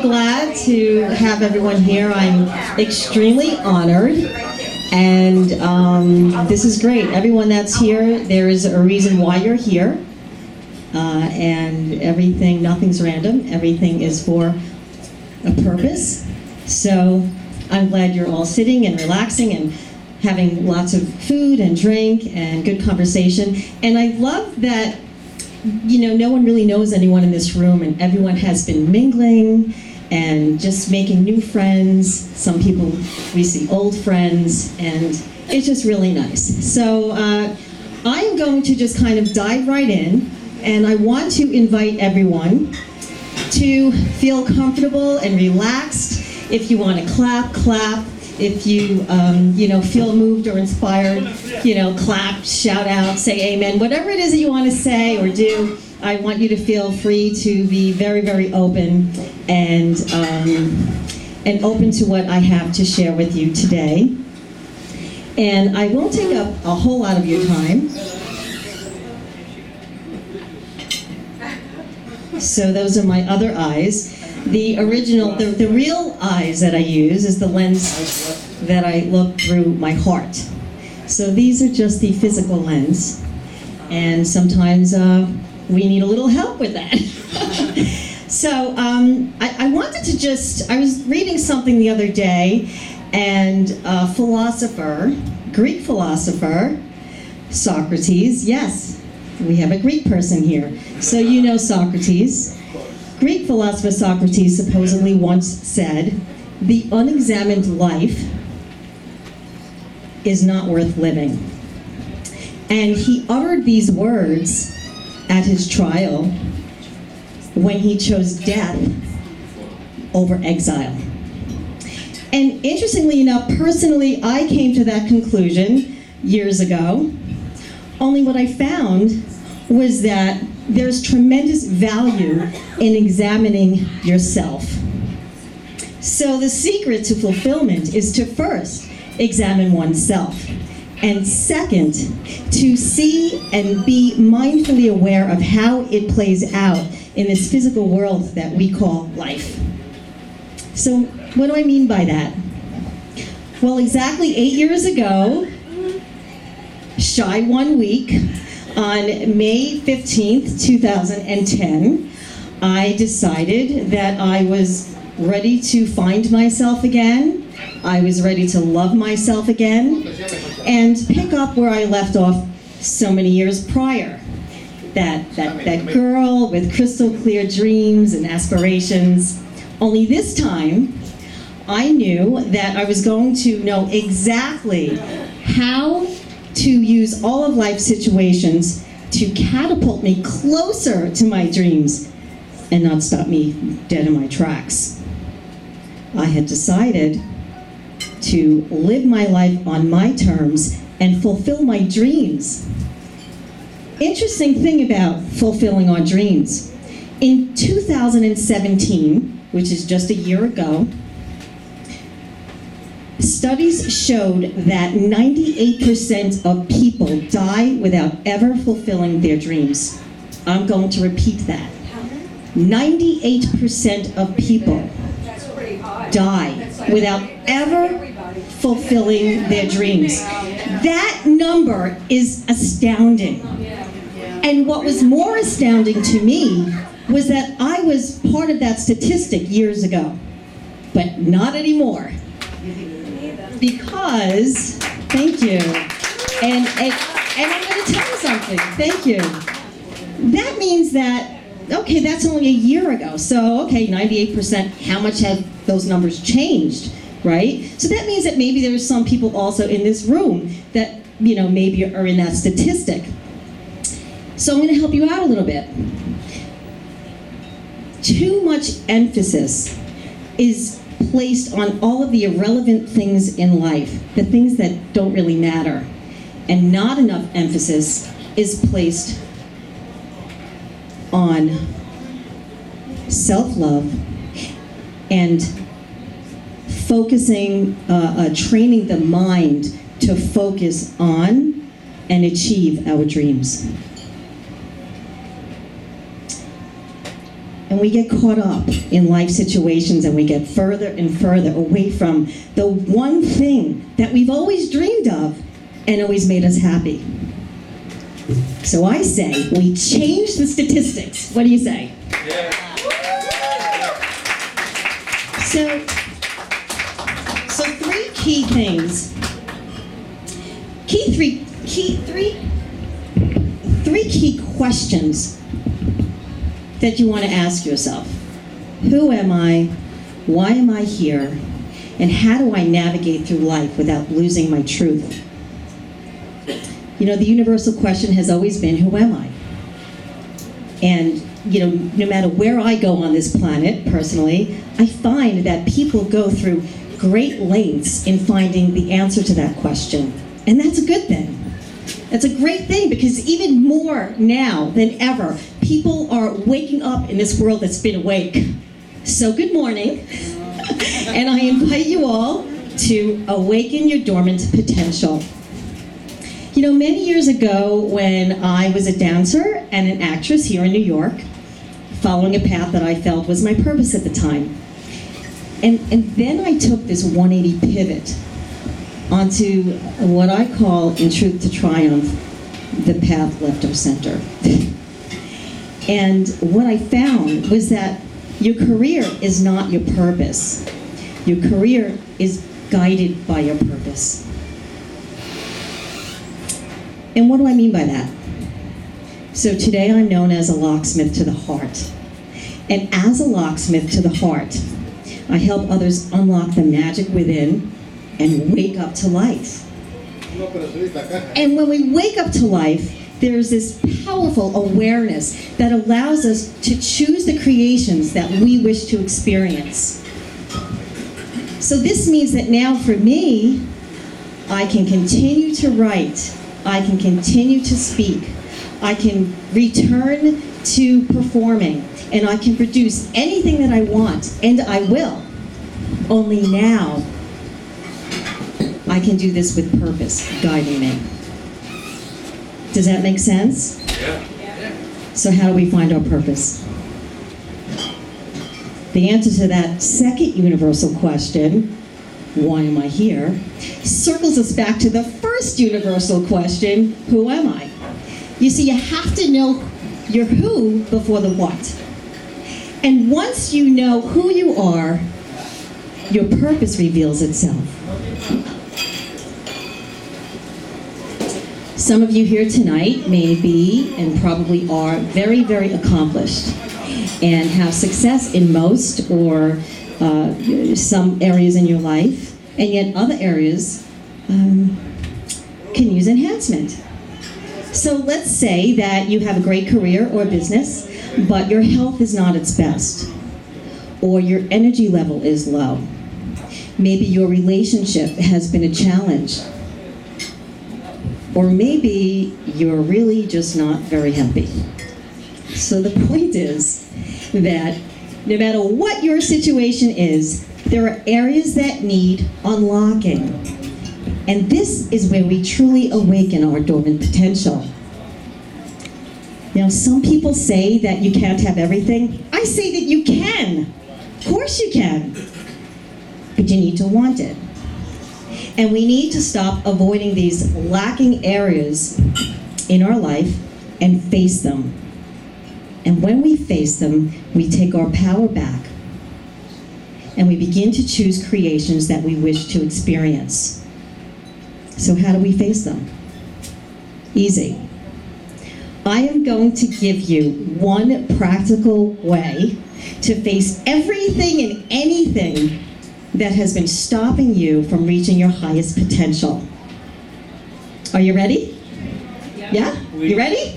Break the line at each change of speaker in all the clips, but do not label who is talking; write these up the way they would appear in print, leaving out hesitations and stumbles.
so glad to have everyone here. I'm extremely honored, and this is great. Everyone that's here, there is a reason why you're here, and nothing's random. Everything is for a purpose. So I'm glad you're all sitting and relaxing and having lots of food and drink and good conversation. And I love that, no one really knows anyone in this room, and everyone has been mingling and just making new friends. Some people, we see old friends, and it's just really nice. So I'm going to just kind of dive right in, and I want to invite everyone to feel comfortable and relaxed. If you want to clap, clap. If you, feel moved or inspired, clap, shout out, say amen. Whatever it is that you want to say or do, I want you to feel free to be very, very open and open to what I have to share with you today. And I won't take up a whole lot of your time. So those are my other eyes. The real eyes that I use is the lens that I look through my heart. So these are just the physical lens, and sometimes we need a little help with that. So I wanted to I was reading something the other day, and a philosopher, Greek philosopher, Socrates, yes, we have a Greek person here. So you know Socrates. Greek philosopher Socrates supposedly once said, "The unexamined life is not worth living." And he uttered these words at his trial when he chose death over exile. And interestingly enough, personally, I came to that conclusion years ago. Only what I found was that there's tremendous value in examining yourself. So the secret to fulfillment is to first examine oneself, and second, to see and be mindfully aware of how it plays out in this physical world that we call life. So what do I mean by that? Well, exactly 8 years ago, shy 1 week, on May 15th, 2010, I decided that I was ready to find myself again. I was ready to love myself again and pick up where I left off so many years prior. That girl with crystal clear dreams and aspirations. Only this time, I knew that I was going to know exactly how to use all of life's situations to catapult me closer to my dreams and not stop me dead in my tracks. I had decided to live my life on my terms and fulfill my dreams. Interesting thing about fulfilling our dreams. In 2017, which is just a year ago, studies showed that 98% of people die without ever fulfilling their dreams. I'm going to repeat that. 98% of people die without ever fulfilling their dreams. That number is astounding. And what was more astounding to me was that I was part of that statistic years ago, but not anymore. Because, thank you, and I'm going to tell you something, thank you. That means that, okay, that's only a year ago, so okay, 98%, how much have those numbers changed, right? So that means that maybe there are some people also in this room that, maybe are in that statistic. So I'm going to help you out a little bit. Too much emphasis is placed on all of the irrelevant things in life, the things that don't really matter, and not enough emphasis is placed on self-love and focusing, training the mind to focus on and achieve our dreams. And we get caught up in life situations and we get further and further away from the one thing that we've always dreamed of and always made us happy. So I say we change the statistics. What do you say? Yeah. So three key things. Three key questions that you want to ask yourself. Who am I? Why am I here? And how do I navigate through life without losing my truth? You know, the universal question has always been, who am I? And, you know, no matter where I go on this planet, personally, I find that people go through great lengths in finding the answer to that question. And that's a good thing. That's a great thing, because even more now than ever, people are waking up in this world that's been awake. So good morning. And I invite you all to awaken your dormant potential. You know, many years ago when I was a dancer and an actress here in New York, following a path that I felt was my purpose at the time. And then I took this 180 pivot onto what I call, in Truth to Triumph, the path left of center. And what I found was that your career is not your purpose. Your career is guided by your purpose. And what do I mean by that? So today I'm known as a locksmith to the heart. And as a locksmith to the heart, I help others unlock the magic within and wake up to life. And when we wake up to life, there's this powerful awareness that allows us to choose the creations that we wish to experience. So this means that now for me, I can continue to write, I can continue to speak, I can return to performing, and I can produce anything that I want, and I will. Only now, I can do this with purpose guiding me. Does that make sense? Yeah. So how do we find our purpose? The answer to that second universal question, why am I here, circles us back to the first universal question, who am I? You see, you have to know your who before the what. And once you know who you are, your purpose reveals itself. Some of you here tonight may be, and probably are, very, very accomplished and have success in most or some areas in your life, and yet other areas can use enhancement. So let's say that you have a great career or business, but your health is not its best, or your energy level is low. Maybe your relationship has been a challenge. Or maybe you're really just not very happy. So the point is that no matter what your situation is, there are areas that need unlocking. And this is where we truly awaken our dormant potential. Now, some people say that you can't have everything. I say that you can. Of course you can. But you need to want it. And we need to stop avoiding these lacking areas in our life and face them. And when we face them, we take our power back and we begin to choose creations that we wish to experience. So how do we face them? Easy. I am going to give you one practical way to face everything and anything that has been stopping you from reaching your highest potential. Are you ready? Yeah? You ready?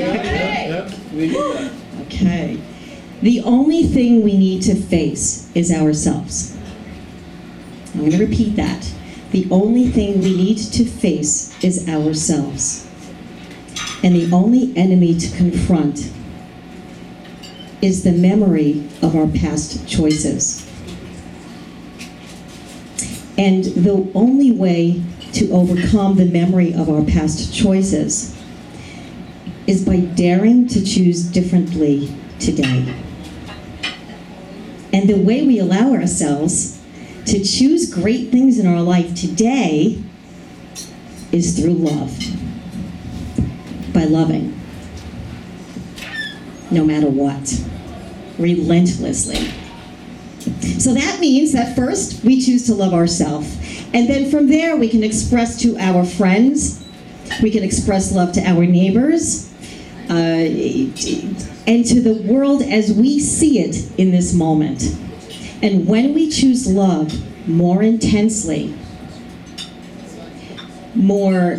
Okay. Okay. The only thing we need to face is ourselves. I'm going to repeat that. The only thing we need to face is ourselves. And the only enemy to confront is the memory of our past choices. And the only way to overcome the memory of our past choices is by daring to choose differently today. And the way we allow ourselves to choose great things in our life today is through love. By loving. No matter what. Relentlessly. So that means that first we choose to love ourselves. And then from there we can express to our friends, we can express love to our neighbors, and to the world as we see it in this moment. And when we choose love more intensely, more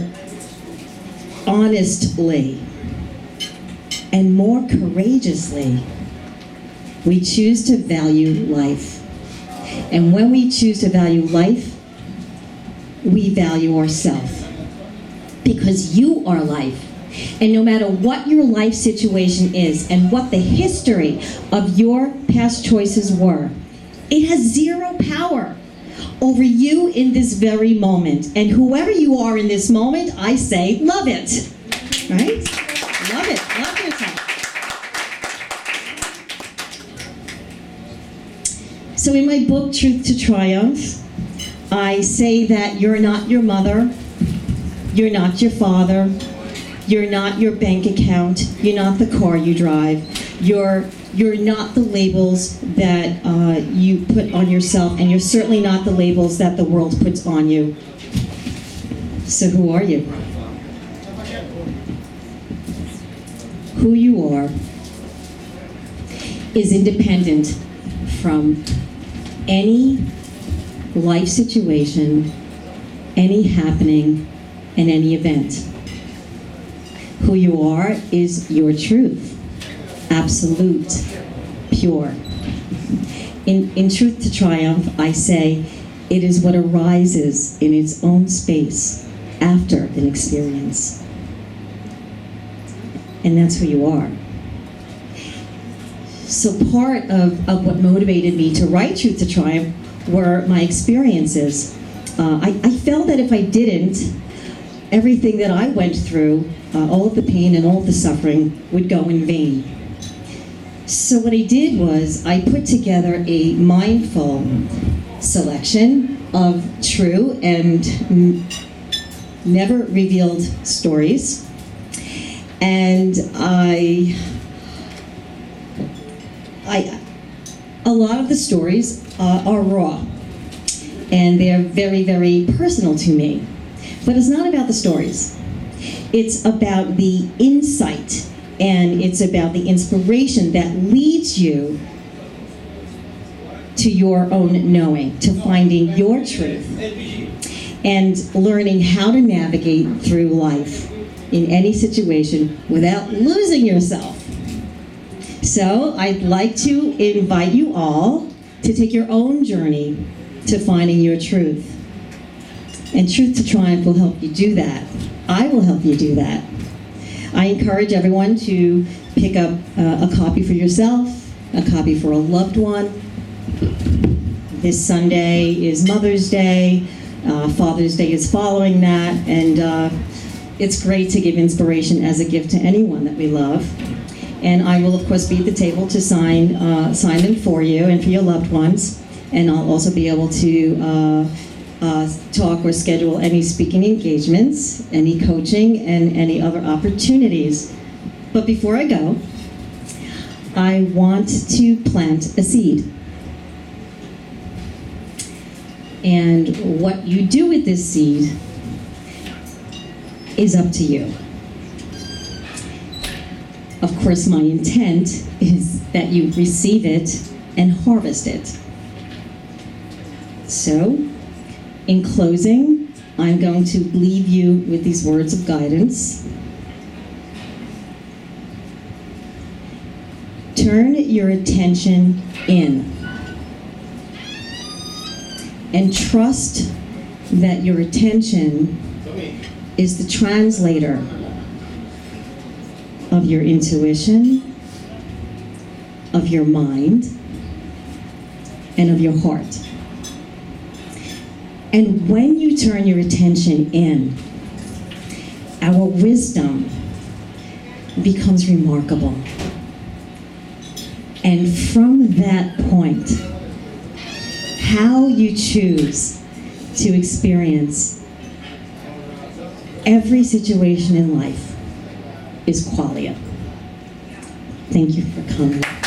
honestly, and more courageously, we choose to value life. And when we choose to value life, we value ourselves. Because you are life. And no matter what your life situation is and what the history of your past choices were, it has zero power over you in this very moment. And whoever you are in this moment, I say, love it. Right? Love it. Love yourself. So in my book, Truth to Triumph, I say that you're not your mother, you're not your father, you're not your bank account, you're not the car you drive, you're not the labels that you put on yourself, and you're certainly not the labels that the world puts on you. So who are you? Who you are is independent from any life situation, any happening, and any event. Who you are is your truth, absolute, pure. In Truth to Triumph, I say, it is what arises in its own space after an experience. And that's who you are. So part of what motivated me to write Truth to Triumph were my experiences. I felt that if I didn't, everything that I went through, all of the pain and all of the suffering would go in vain. So what I did was I put together a mindful selection of true and never revealed stories. And a lot of the stories are raw, and they're very, very personal to me. But it's not about the stories. It's about the insight, and it's about the inspiration that leads you to your own knowing, to finding your truth, and learning how to navigate through life in any situation without losing yourself. So I'd like to invite you all to take your own journey to finding your truth. And Truth to Triumph will help you do that. I will help you do that. I encourage everyone to pick up a copy for yourself, a copy for a loved one. This Sunday is Mother's Day. Father's Day is following that. And it's great to give inspiration as a gift to anyone that we love. And I will, of course, be at the table to sign them for you and for your loved ones. And I'll also be able to talk or schedule any speaking engagements, any coaching, and any other opportunities. But before I go, I want to plant a seed. And what you do with this seed is up to you. Of course, my intent is that you receive it and harvest it. So, in closing, I'm going to leave you with these words of guidance. Turn your attention in and trust that your attention is the translator of your intuition, of your mind, and of your heart. And when you turn your attention in, our wisdom becomes remarkable and from that point, how you choose to experience every situation in life is qualia. Thank you for coming.